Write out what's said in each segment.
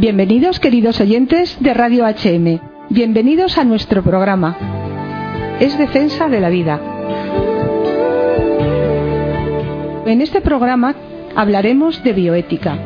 Bienvenidos, queridos oyentes de Radio HM. Bienvenidos a nuestro programa. Es Defensa de la Vida. En este programa hablaremos de bioética.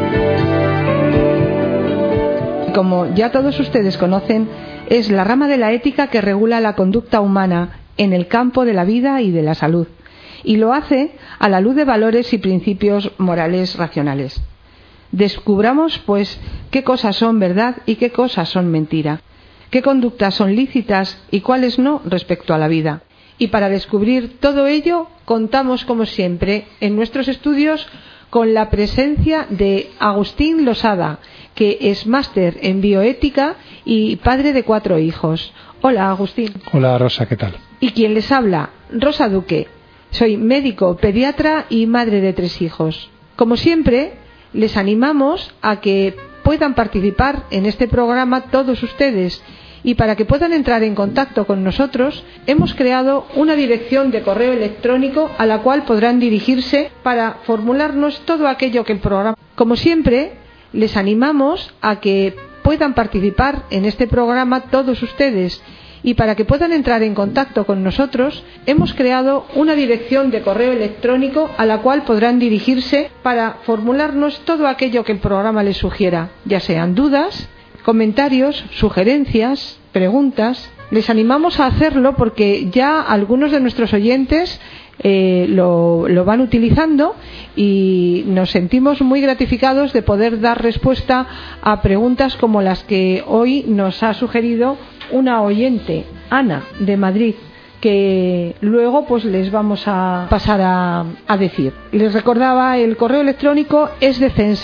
Como ya todos ustedes conocen, es la rama de la ética que regula la conducta humana en el campo de la vida y de la salud, y lo hace a la luz de valores y principios morales racionales. Descubramos, pues, qué cosas son verdad y qué cosas son mentira, qué conductas son lícitas y cuáles no respecto a la vida. Y para descubrir todo ello, contamos, como siempre, en nuestros estudios con la presencia de Agustín Losada, que es máster en bioética y padre de 4 hijos. Hola, Agustín. Hola, Rosa, ¿qué tal? Y quien les habla, Rosa Duque. Soy médico, pediatra y madre de 3 hijos. Como siempre, les animamos a que puedan participar en este programa todos ustedes, y para que puedan entrar en contacto con nosotros hemos creado una dirección de correo electrónico a la cual podrán dirigirse para formularnos todo aquello que el programa. Como siempre, les animamos a que puedan participar en este programa todos ustedes, y para que puedan entrar en contacto con nosotros hemos creado una dirección de correo electrónico a la cual podrán dirigirse para formularnos todo aquello que el programa les sugiera, ya sean dudas, comentarios, sugerencias, preguntas. Les animamos a hacerlo porque ya algunos de nuestros oyentes lo van utilizando, y nos sentimos muy gratificados de poder dar respuesta a preguntas como las que hoy nos ha sugerido una oyente, Ana, de Madrid, que luego pues les vamos a pasar a decir. Les recordaba, el correo electrónico es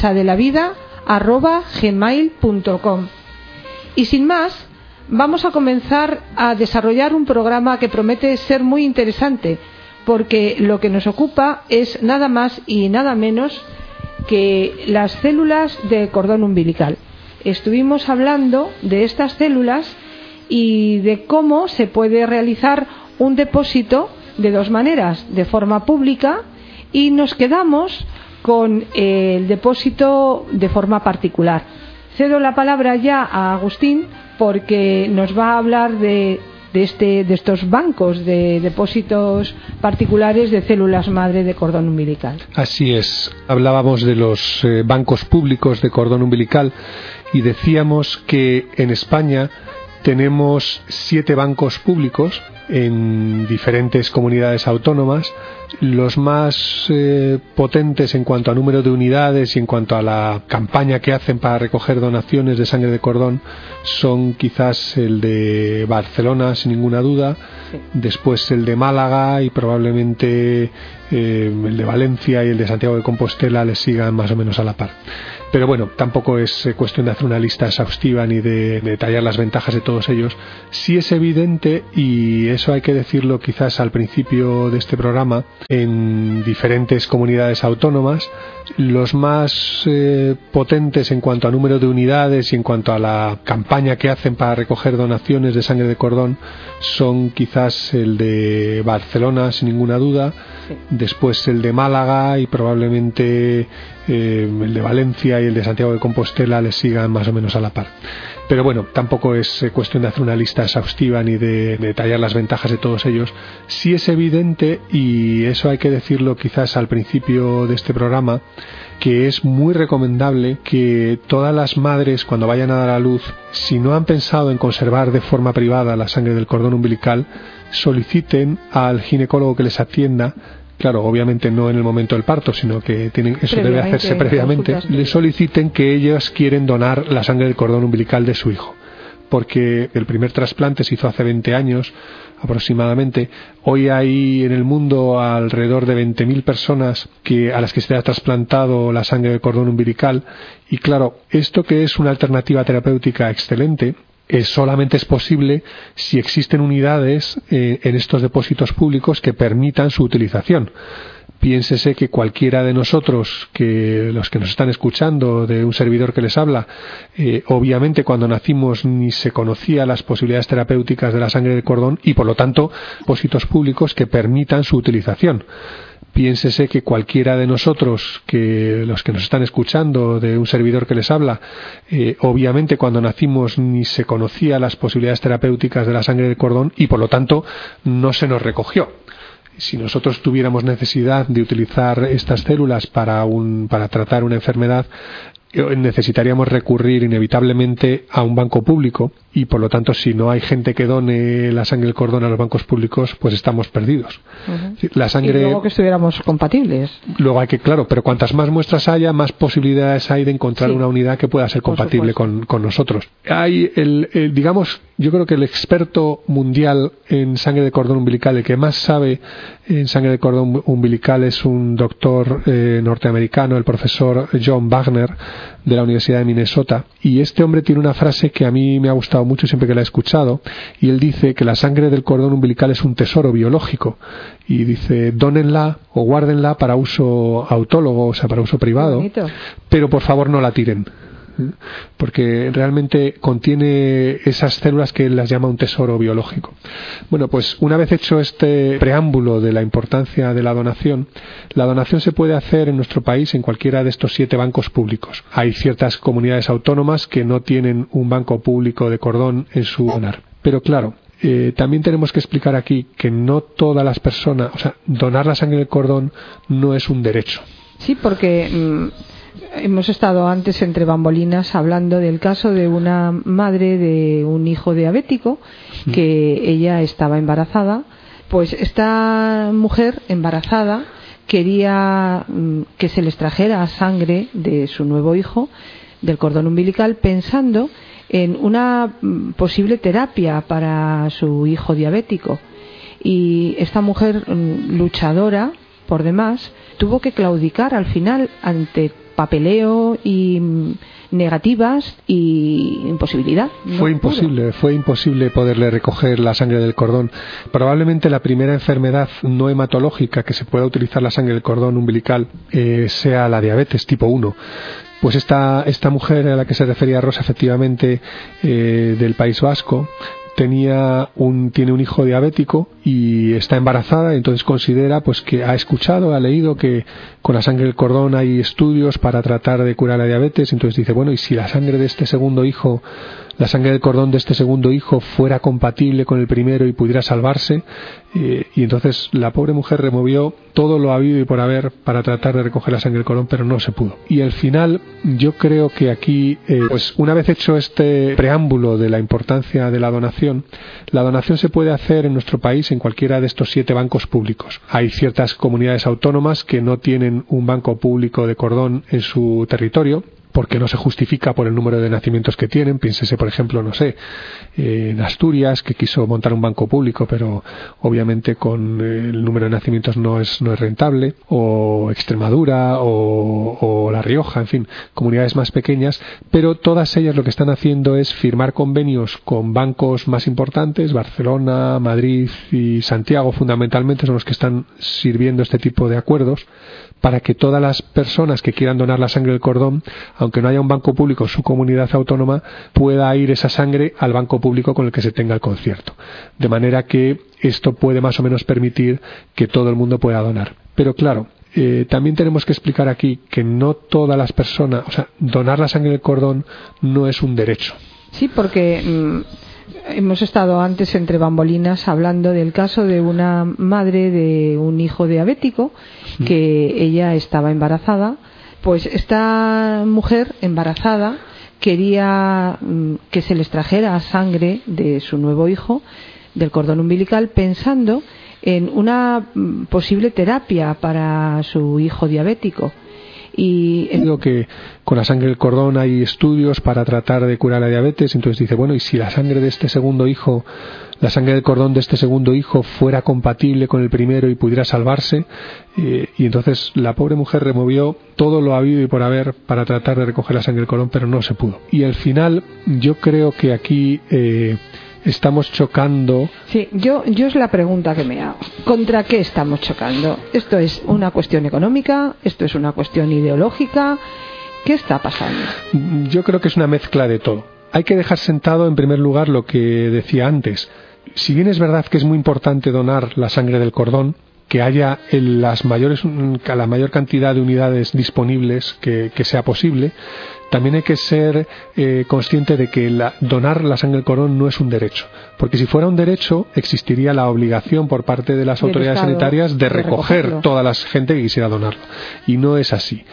defensadelavida@gmail.com. Y sin más, vamos a comenzar a desarrollar un programa que promete ser muy interesante, porque lo que nos ocupa es nada más y nada menos que las células de cordón umbilical. Estuvimos hablando de estas células y de cómo se puede realizar un depósito de 2 maneras, de forma pública, y nos quedamos con el depósito de forma particular. Cedo la palabra ya a Agustín porque nos va a hablar de estos bancos de depósitos particulares de células madre de cordón umbilical. Así es, hablábamos de los bancos públicos de cordón umbilical y decíamos que en España tenemos 7 bancos públicos en diferentes comunidades autónomas. Los más potentes en cuanto a número de unidades y en cuanto a la campaña que hacen para recoger donaciones de sangre de cordón son quizás el de Barcelona, sin ninguna duda, sí. Después el de Málaga y probablemente el de Valencia y el de Santiago de Compostela les sigan más o menos a la par. Pero bueno, tampoco es cuestión de hacer una lista exhaustiva ni de detallar las ventajas de todos ellos. Sí es evidente, y eso hay que decirlo quizás al principio de este programa, en diferentes comunidades autónomas, los más potentes en cuanto a número de unidades y en cuanto a la campaña que hacen para recoger donaciones de sangre de cordón son quizás el de Barcelona, sin ninguna duda, sí. Después el de Málaga y probablemente el de Valencia y el de Santiago de Compostela les sigan más o menos a la par. Pero bueno, tampoco es cuestión de hacer una lista exhaustiva ni de detallar las ventajas de todos ellos. Sí es evidente, y eso hay que decirlo quizás al principio de este programa, que es muy recomendable que todas las madres, cuando vayan a dar a luz, si no han pensado en conservar de forma privada la sangre del cordón umbilical, soliciten al ginecólogo que les atienda. Claro, obviamente no en el momento del parto, sino que eso debe hacerse previamente. Le soliciten que ellas quieren donar la sangre del cordón umbilical de su hijo, porque el primer trasplante se hizo hace 20 años aproximadamente. Hoy hay en el mundo alrededor de 20.000 personas a las que se ha trasplantado la sangre del cordón umbilical, y claro, esto, que es una alternativa terapéutica excelente, solamente es posible si existen unidades en estos depósitos públicos que permitan su utilización. Piénsese que cualquiera de nosotros, que los que nos están escuchando, de un servidor que les habla, obviamente cuando nacimos ni se conocía las posibilidades terapéuticas de la sangre de cordón, y por lo tanto depósitos públicos que permitan su utilización. Piénsese que cualquiera de nosotros, que los que nos están escuchando, de un servidor que les habla, obviamente cuando nacimos ni se conocía las posibilidades terapéuticas de la sangre del cordón y por lo tanto no se nos recogió. Si nosotros tuviéramos necesidad de utilizar estas células para tratar una enfermedad, necesitaríamos recurrir inevitablemente a un banco público y por lo tanto si no hay gente que done la sangre del cordón a los bancos públicos, pues estamos perdidos. La sangre, y luego que estuviéramos compatibles. Luego hay que, claro, pero cuantas más muestras haya, más posibilidades hay de encontrar una unidad que pueda ser compatible con nosotros. Hay digamos, yo creo que el experto mundial en sangre de cordón umbilical, el que más sabe en sangre de cordón umbilical, es un doctor norteamericano, el profesor John Wagner, de la Universidad de Minnesota, y este hombre tiene una frase que a mí me ha gustado mucho siempre que la he escuchado, y él dice que la sangre del cordón umbilical es un tesoro biológico, y dice, dónenla o guárdenla para uso autólogo, o sea, para uso privado, pero por favor no la tiren, porque realmente contiene esas células que él las llama un tesoro biológico. Bueno, pues una vez hecho este preámbulo de la importancia de la donación se puede hacer en nuestro país en cualquiera de estos 7 bancos públicos. Hay ciertas comunidades autónomas que no tienen un banco público de cordón en su donar. Pero claro, también tenemos que explicar aquí que no todas las personas, o sea, donar la sangre del cordón no es un derecho. Sí, porque hemos estado antes entre bambolinas hablando del caso de una madre de un hijo diabético que ella estaba embarazada. Pues esta mujer embarazada quería que se les trajera sangre de su nuevo hijo del cordón umbilical pensando en una posible terapia para su hijo diabético. Y esta mujer luchadora por demás tuvo que claudicar al final ante papeleo y negativas y imposibilidad. Fue imposible poderle recoger la sangre del cordón. Probablemente la primera enfermedad no hematológica que se pueda utilizar la sangre del cordón umbilical sea la diabetes tipo 1. Pues esta mujer a la que se refería Rosa, efectivamente, del País Vasco, tiene un hijo diabético y está embarazada, y entonces considera pues que ha leído que con la sangre del cordón hay estudios para tratar de curar la diabetes. Entonces dice, bueno, y si la sangre del cordón de este segundo hijo fuera compatible con el primero y pudiera salvarse, y entonces la pobre mujer removió todo lo habido y por haber para tratar de recoger la sangre del cordón, pero no se pudo. Y al final yo creo que aquí, pues una vez hecho este preámbulo de la importancia de la donación se puede hacer en nuestro país en cualquiera de estos 7 bancos públicos. Hay ciertas comunidades autónomas que no tienen un banco público de cordón en su territorio, porque no se justifica por el número de nacimientos que tienen. Piénsese, por ejemplo, no sé, en Asturias, que quiso montar un banco público, pero obviamente con el número de nacimientos no es rentable, o Extremadura, o La Rioja, en fin, comunidades más pequeñas, pero todas ellas lo que están haciendo es firmar convenios con bancos más importantes. Barcelona, Madrid y Santiago fundamentalmente son los que están sirviendo este tipo de acuerdos, para que todas las personas que quieran donar la sangre del cordón, aunque no haya un banco público en su comunidad autónoma, pueda ir esa sangre al banco público con el que se tenga el concierto. De manera que esto puede más o menos permitir que todo el mundo pueda donar. Pero claro, también tenemos que explicar aquí que no todas las personas, o sea, donar la sangre del cordón no es un derecho. Sí, porque hemos estado antes entre bambolinas hablando del caso de una madre de un hijo diabético que ella estaba embarazada. Pues esta mujer embarazada quería que se les trajera sangre de su nuevo hijo del cordón umbilical pensando en una posible terapia para su hijo diabético. Y digo que con la sangre del cordón hay estudios para tratar de curar la diabetes. Entonces dice, bueno, y si la sangre del cordón de este segundo hijo fuera compatible con el primero y pudiera salvarse, y entonces la pobre mujer removió todo lo habido y por haber para tratar de recoger la sangre del cordón, pero no se pudo. Y al final yo creo que aquí estamos chocando. Sí, yo es la pregunta que me hago. ¿Contra qué estamos chocando? ¿Esto es una cuestión económica? ¿Esto es una cuestión ideológica? ¿Qué está pasando? Yo creo que es una mezcla de todo. Hay que dejar sentado en primer lugar lo que decía antes. Si bien es verdad que es muy importante donar la sangre del cordón, que haya la mayor cantidad de unidades disponibles que sea posible. También hay que ser consciente de que donar la sangre del cordón no es un derecho, porque si fuera un derecho existiría la obligación por parte de las autoridades sanitarias de recoger toda la gente que quisiera donarlo, y no es así.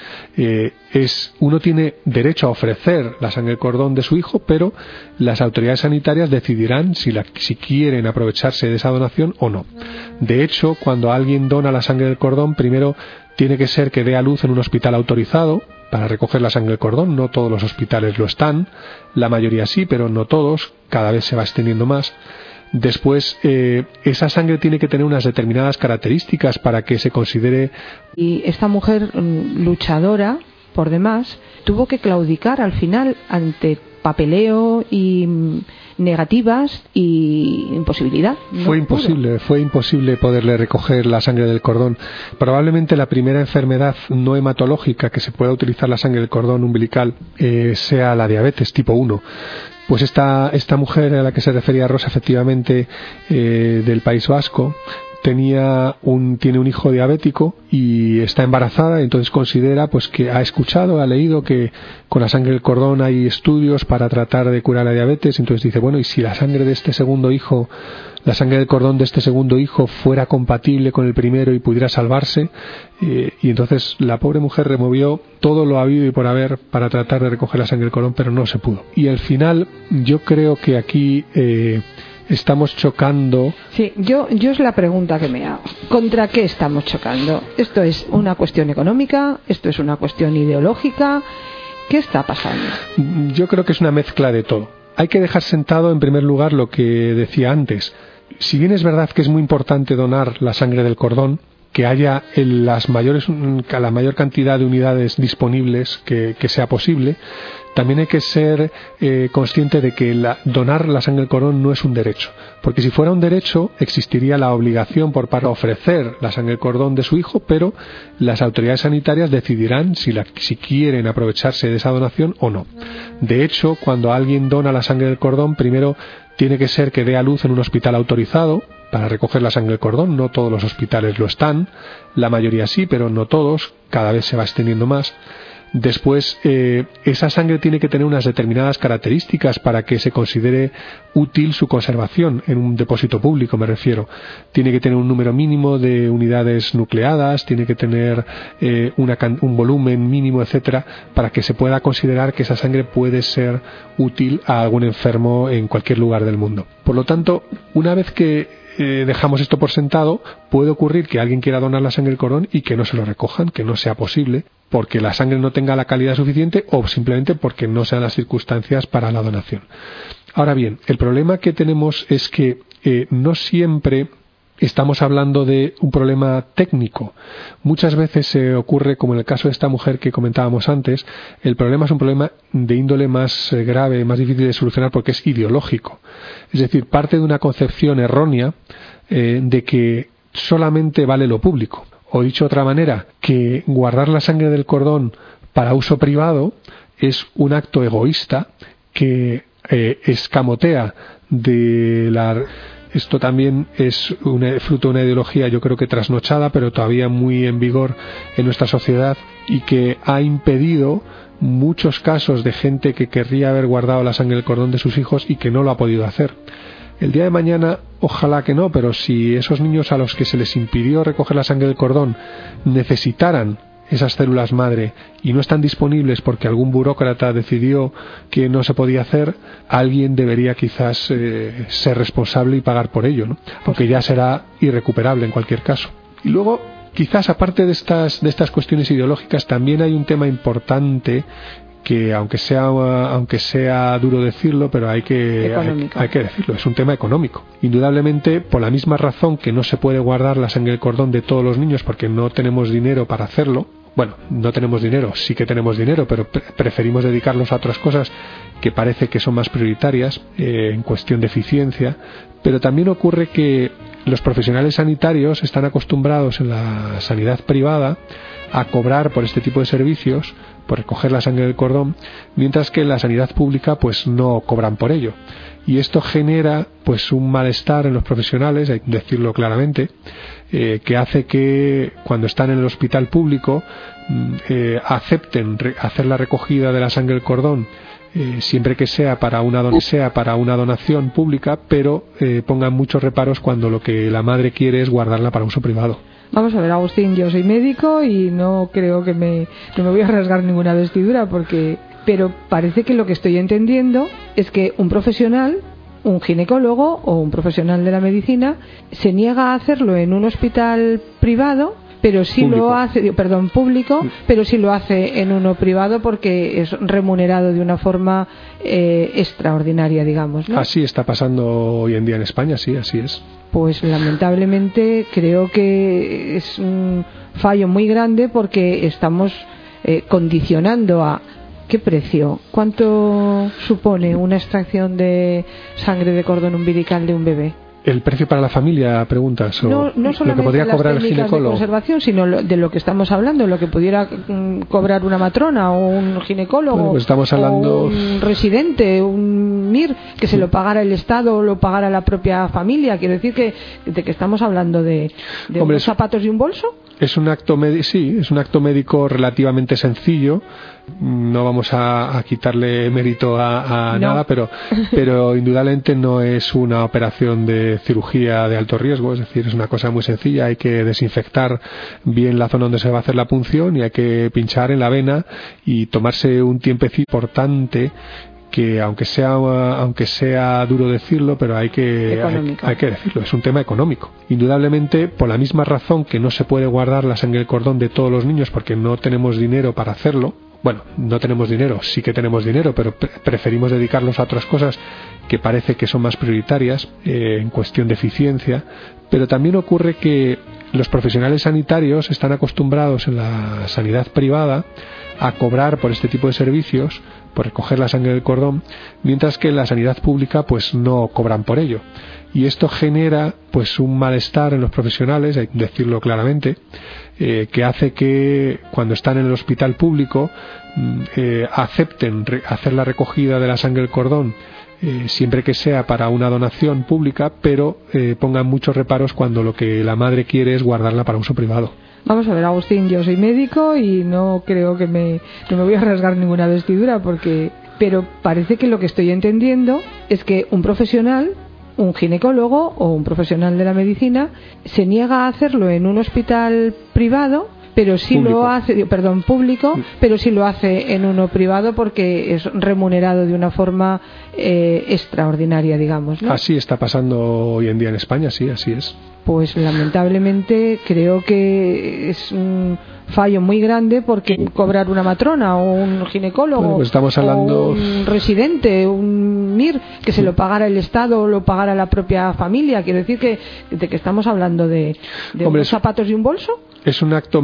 Uno tiene derecho a ofrecer la sangre del cordón de su hijo, pero las autoridades sanitarias decidirán si quieren aprovecharse de esa donación o no. De hecho, cuando alguien dona la sangre del cordón, primero tiene que ser que dé a luz en un hospital autorizado para recoger la sangre del cordón. No todos los hospitales lo están, la mayoría sí, pero no todos, cada vez se va extendiendo más. Después, esa sangre tiene que tener unas determinadas características para que se considere. Y esta mujer luchadora, por demás, tuvo que claudicar al final ante papeleo y negativas y imposibilidad. Fue imposible poderle recoger la sangre del cordón. Probablemente la primera enfermedad no hematológica que se pueda utilizar la sangre del cordón umbilical sea la diabetes tipo 1. Pues esta mujer a la que se refería Rosa, efectivamente, del País Vasco, tiene un hijo diabético y está embarazada, entonces considera pues que ha leído que con la sangre del cordón hay estudios para tratar de curar la diabetes. Entonces dice, bueno, y si la sangre del cordón de este segundo hijo fuera compatible con el primero y pudiera salvarse. Y entonces la pobre mujer removió todo lo habido y por haber para tratar de recoger la sangre del cordón, pero no se pudo. Y al final yo creo que aquí estamos chocando. Sí, yo es la pregunta que me hago. ¿Contra qué estamos chocando? ¿Esto es una cuestión económica? ¿Esto es una cuestión ideológica? ¿Qué está pasando? Yo creo que es una mezcla de todo. Hay que dejar sentado en primer lugar lo que decía antes. Si bien es verdad que es muy importante donar la sangre del cordón, que haya la mayor cantidad de unidades disponibles que sea posible, también hay que ser consciente de que donar la sangre del cordón no es un derecho, porque si fuera un derecho existiría la obligación por parte de ofrecer la sangre del cordón de su hijo, pero las autoridades sanitarias decidirán si quieren aprovecharse de esa donación o no. De hecho, cuando alguien dona la sangre del cordón, primero tiene que ser que dé a luz en un hospital autorizado para recoger la sangre del cordón. No todos los hospitales lo están, la mayoría sí, pero no todos, cada vez se va extendiendo más. Después, esa sangre tiene que tener unas determinadas características para que se considere útil su conservación en un depósito público, me refiero. Tiene que tener un número mínimo de unidades nucleadas, tiene que tener un volumen mínimo, etcétera, para que se pueda considerar que esa sangre puede ser útil a algún enfermo en cualquier lugar del mundo. Por lo tanto, una vez que dejamos esto por sentado, puede ocurrir que alguien quiera donar la sangre del cordón y que no se lo recojan, que no sea posible, porque la sangre no tenga la calidad suficiente o simplemente porque no sean las circunstancias para la donación. Ahora bien, el problema que tenemos es que no siempre estamos hablando de un problema técnico. Muchas veces ocurre, como en el caso de esta mujer que comentábamos antes, el problema es un problema de índole más grave, más difícil de solucionar porque es ideológico. Es decir, parte de una concepción errónea de que solamente vale lo público. O dicho de otra manera, que guardar la sangre del cordón para uso privado es un acto egoísta que escamotea de la... Esto también es fruto de una ideología, yo creo que trasnochada, pero todavía muy en vigor en nuestra sociedad y que ha impedido muchos casos de gente que querría haber guardado la sangre del cordón de sus hijos y que no lo ha podido hacer. El día de mañana, ojalá que no, pero si esos niños a los que se les impidió recoger la sangre del cordón necesitaran esas células madre y no están disponibles porque algún burócrata decidió que no se podía hacer, alguien debería quizás ser responsable y pagar por ello, ¿no? Aunque ya será irrecuperable en cualquier caso. Y luego, quizás aparte de estas cuestiones ideológicas, también hay un tema importante que aunque sea duro decirlo, pero hay que decirlo, es un tema económico. Indudablemente, por la misma razón que no se puede guardar la sangre del cordón de todos los niños porque no tenemos dinero para hacerlo. Bueno, no tenemos dinero, sí que tenemos dinero, pero preferimos dedicarlos a otras cosas que parece que son más prioritarias en cuestión de eficiencia. Pero también ocurre que los profesionales sanitarios están acostumbrados en la sanidad privada a cobrar por este tipo de servicios por recoger la sangre del cordón, mientras que en la sanidad pública pues no cobran por ello. Y esto genera pues un malestar en los profesionales, hay que decirlo claramente, que hace que cuando están en el hospital público acepten hacer la recogida de la sangre del cordón siempre que sea para una donación pública, pero pongan muchos reparos cuando lo que la madre quiere es guardarla para uso privado. Vamos a ver, Agustín, yo soy médico y no creo que no me voy a rasgar ninguna vestidura pero parece que lo que estoy entendiendo es que un profesional, un ginecólogo o un profesional de la medicina se niega a hacerlo en un hospital privado, pero sí público, pero sí lo hace en uno privado porque es remunerado de una forma extraordinaria, digamos, ¿no? Así está pasando hoy en día en España, sí, así es. Pues lamentablemente creo que es un fallo muy grande porque estamos condicionando a ¿qué precio? ¿Cuánto supone una extracción de sangre de cordón umbilical de un bebé? ¿El precio para la familia, preguntas? ¿O no solamente lo que podría las cobrar el técnicas ginecólogo? de conservación, sino de lo que estamos hablando, lo que pudiera cobrar una matrona o un ginecólogo, bueno, pues estamos hablando... o un residente, un MIR, que se lo pagara el Estado o lo pagara la propia familia. Quiero decir que estamos hablando de unos zapatos y un bolso. Es un acto médico relativamente sencillo. No vamos a quitarle mérito a nada, pero indudablemente no es una operación de cirugía de alto riesgo, es decir, es una cosa muy sencilla. Hay que desinfectar bien la zona donde se va a hacer la punción y hay que pinchar en la vena y tomarse un tiempecito importante, que aunque sea duro decirlo, pero hay que decirlo, es un tema económico. Indudablemente, por la misma razón que no se puede guardar la sangre del cordón de todos los niños porque no tenemos dinero para hacerlo. Bueno, no tenemos dinero, sí que tenemos dinero, pero preferimos dedicarlos a otras cosas que parece que son más prioritarias en cuestión de eficiencia. Pero también ocurre que los profesionales sanitarios están acostumbrados en la sanidad privada a cobrar por este tipo de servicios, por recoger la sangre del cordón, mientras que en la sanidad pública pues no cobran por ello. Y esto genera pues un malestar en los profesionales, hay que decirlo claramente, que hace que cuando están en el hospital público acepten hacer la recogida de la sangre del cordón siempre que sea para una donación pública, pero pongan muchos reparos cuando lo que la madre quiere es guardarla para uso privado. Vamos a ver, Agustín, yo soy médico y no creo que no me voy a rasgar ninguna vestidura pero parece que lo que estoy entendiendo es que un profesional, un ginecólogo o un profesional de la medicina se niega a hacerlo en un hospital privado, pero sí público, pero sí lo hace en uno privado porque es remunerado de una forma extraordinaria, digamos, ¿no? Así está pasando hoy en día en España, sí, así es. Pues lamentablemente creo que es un fallo muy grande porque cobrar una matrona o un ginecólogo, bueno, pues estamos hablando... o un residente, un MIR, que se lo pagara el Estado o lo pagara la propia familia. Quiero decir que estamos hablando de unos zapatos y un bolso. Es un acto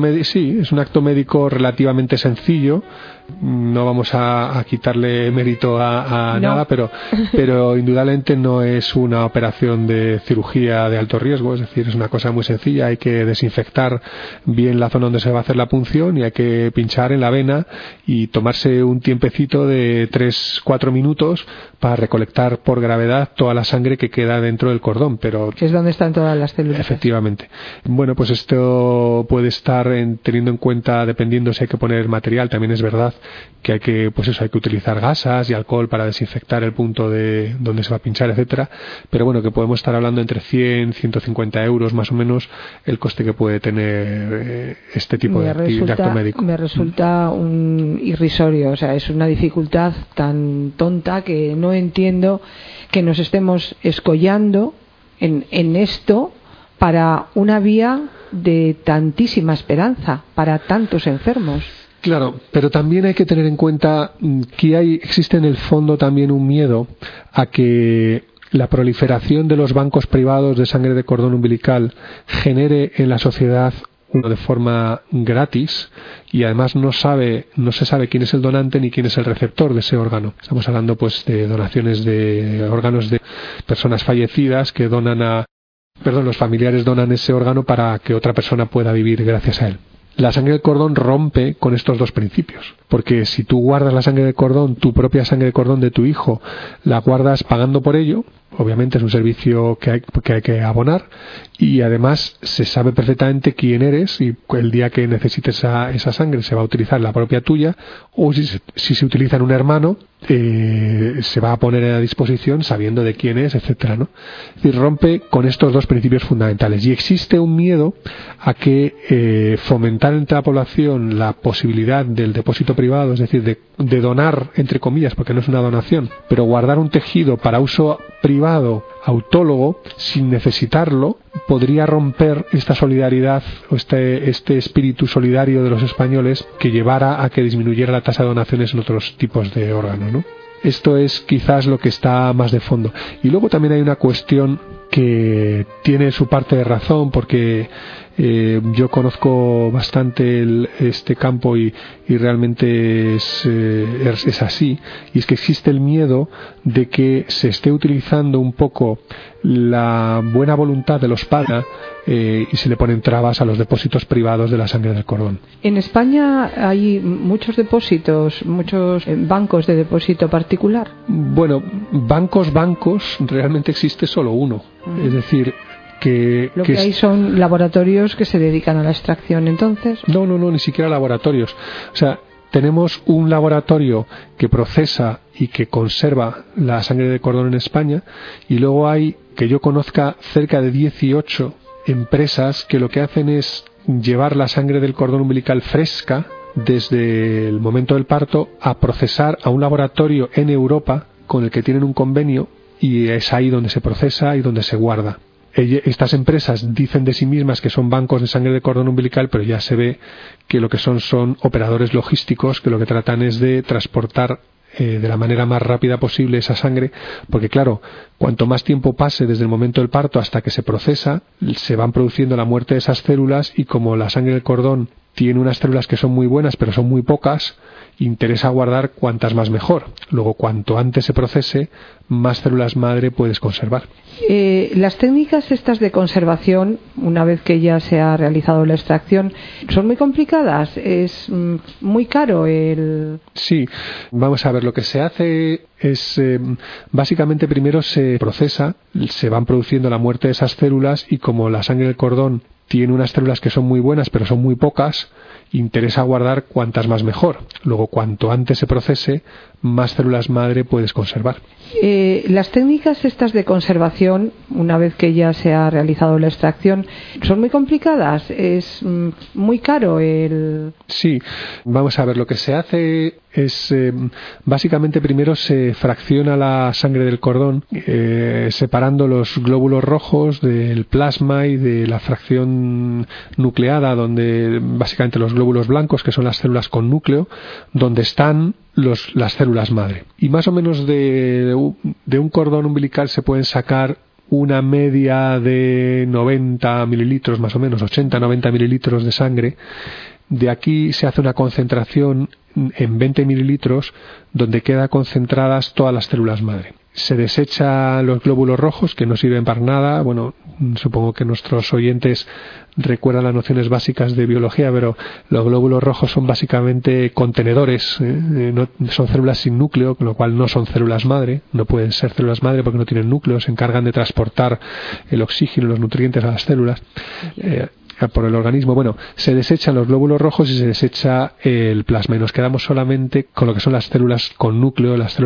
médico relativamente sencillo. No vamos a quitarle mérito a nada, pero indudablemente no es una operación de cirugía de alto riesgo, es decir, es una cosa muy sencilla. Hay que desinfectar bien la zona donde se va a hacer la punción y hay que pinchar en la vena y tomarse un tiempecito de 3-4 minutos para recolectar por gravedad toda la sangre que queda dentro del cordón, pero que es donde están todas las células. Efectivamente. Bueno, pues esto puede estar teniendo en cuenta, dependiendo si hay que poner material. También es verdad que hay que utilizar gasas y alcohol para desinfectar el punto de donde se va a pinchar, etcétera. Pero bueno, que podemos estar hablando entre 100 y 150 euros más o menos el coste que puede tener este tipo de acto médico. Me resulta un irrisorio, o sea, es una dificultad tan tonta que no entiendo que nos estemos escollando en esto para una vía de tantísima esperanza para tantos enfermos. Claro, pero también hay que tener en cuenta que existe en el fondo también un miedo a que la proliferación de los bancos privados de sangre de cordón umbilical genere en la sociedad de forma gratis y además no se sabe quién es el donante ni quién es el receptor de ese órgano. Estamos hablando pues de donaciones de órganos de personas fallecidas que los familiares donan ese órgano para que otra persona pueda vivir gracias a él. la sangre del cordón rompe con estos dos principios. Porque si tú guardas la sangre de cordón, tu propia sangre de cordón de tu hijo, la guardas pagando por ello, obviamente es un servicio que hay que abonar, y además se sabe perfectamente quién eres, y el día que necesites esa sangre se va a utilizar la propia tuya, o si se utiliza en un hermano, se va a poner a disposición sabiendo de quién es, etcétera, ¿no? Es decir, rompe con estos dos principios fundamentales. Y existe un miedo a que fomentar entre la población la posibilidad del depósito privado, es decir, de donar, entre comillas, porque no es una donación, pero guardar un tejido para uso privado autólogo sin necesitarlo, podría romper esta solidaridad o este espíritu solidario de los españoles que llevara a que disminuyera la tasa de donaciones en otros tipos de órganos, ¿no? Esto es quizás lo que está más de fondo. Y luego también hay una cuestión que tiene su parte de razón, porque yo conozco bastante este campo y realmente es así, y es que existe el miedo de que se esté utilizando un poco la buena voluntad de los padres y se le ponen trabas a los depósitos privados de la sangre del cordón. En España hay muchos depósitos, muchos bancos de depósito particular. Bueno, bancos, realmente existe solo uno. Es decir, que hay son laboratorios que se dedican a la extracción, entonces. No, ni siquiera laboratorios. O sea, tenemos un laboratorio que procesa y que conserva la sangre de cordón en España, y luego hay, que yo conozca, cerca de 18 empresas que lo que hacen es llevar la sangre del cordón umbilical fresca desde el momento del parto a procesar a un laboratorio en Europa con el que tienen un convenio, y es ahí donde se procesa y donde se guarda. Estas empresas dicen de sí mismas que son bancos de sangre de cordón umbilical, pero ya se ve que lo que son operadores logísticos que lo que tratan es de transportar de la manera más rápida posible esa sangre, porque claro, cuanto más tiempo pase desde el momento del parto hasta que se procesa, se van produciendo la muerte de esas células, y como la sangre del cordón tiene unas células que son muy buenas pero son muy pocas, interesa guardar cuantas más mejor. Luego, cuanto antes se procese, más células madre puedes conservar. Las técnicas estas de conservación, una vez que ya se ha realizado la extracción, ¿son muy complicadas? ¿Es muy caro Sí, vamos a ver, lo que se hace es, básicamente primero se procesa, se van produciendo la muerte de esas células, y como la sangre del cordón tiene unas células que son muy buenas pero son muy pocas, interesa guardar cuantas más mejor. Luego, cuanto antes se procese, más células madre puedes conservar. Las técnicas estas de conservación, una vez que ya se ha realizado la extracción, ¿son muy complicadas? ¿Es muy caro Sí, vamos a ver, lo que se hace es, básicamente primero se fracciona la sangre del cordón, separando los glóbulos rojos del plasma y de la fracción nucleada, donde básicamente los glóbulos blancos, que son las células con núcleo, donde están las células madre. Y más o menos de un cordón umbilical se pueden sacar una media de 90 mililitros, más o menos 80-90 mililitros de sangre. De aquí se hace una concentración en 20 mililitros, donde quedan concentradas todas las células madre. Se desechan los glóbulos rojos, que no sirven para nada. Bueno, supongo que nuestros oyentes recuerdan las nociones básicas de biología, pero los glóbulos rojos son básicamente contenedores, no, son células sin núcleo, con lo cual no son células madre, no pueden ser células madre porque no tienen núcleo, se encargan de transportar el oxígeno y los nutrientes a las células por el organismo. Bueno, se desechan los glóbulos rojos y se desecha el plasma, y nos quedamos solamente con lo que son las células con núcleo, las células